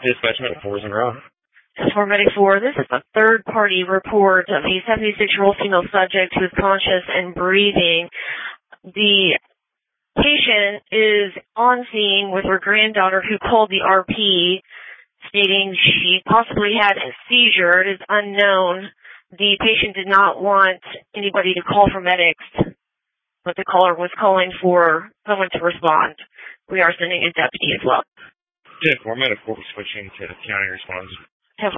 Dispatch Medic 4 is in route. For Medic 4, this is a third-party report of a 76-year-old female subject who is conscious and breathing. The patient is on scene with her granddaughter who called the RP, stating she possibly had a seizure. It is unknown. The patient did not want anybody to call for medics, but the caller was calling for someone to respond. We are sending a deputy as well. 10-4 Medic 4 switching to county response.